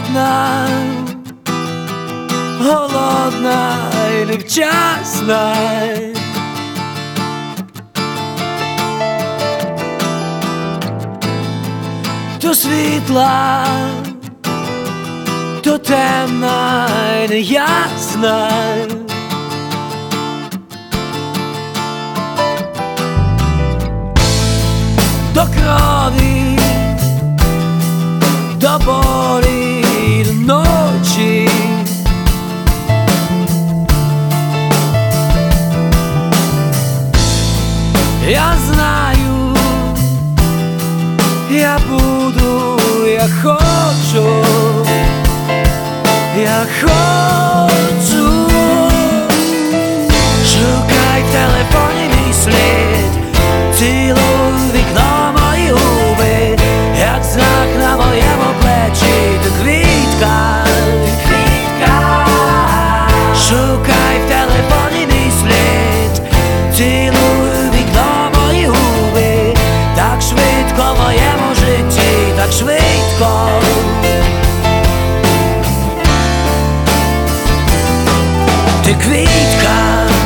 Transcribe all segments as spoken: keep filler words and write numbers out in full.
холодна, голодна і невчасна. То світла, то темна і неясна. До крові, до болі, до ночі. Я знаю, я буду, я хочу, я хочу. Шукай в телефоні мій слід, цілуй вікно мої губи, як знак на моєму плечі, ти квітка, ти квітка. Шукай в телефоні мій слід, цілуй вікно мої губи, так швидко в моєму житті, так швидко. Ти квітка.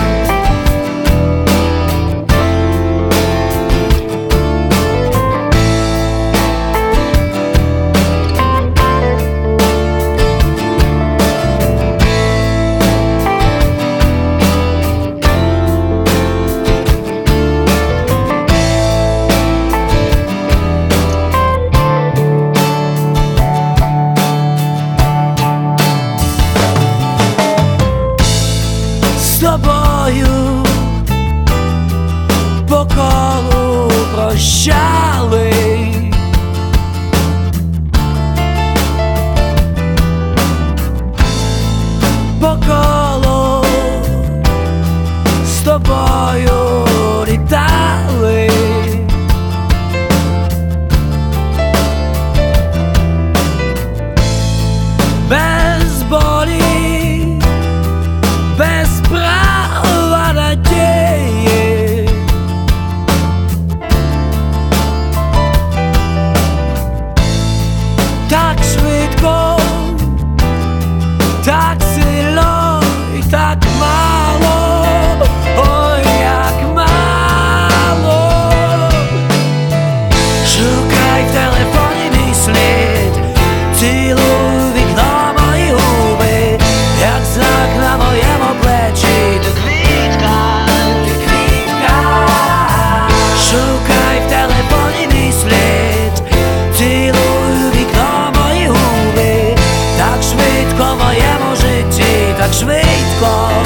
З тобою по колу прощали, по колу з тобою літали. Без болі, без права надії, так швидко, так сильно і так мало, ой, як мало. Шукай в телефоні мій слід, цілуй вікно мої губи, як знак на моєму плечі, ти квітка, ти квітка. Шукай в телефоні мій слід, цілуй вікно мої губи, так швидко в моєму житті, так швидко.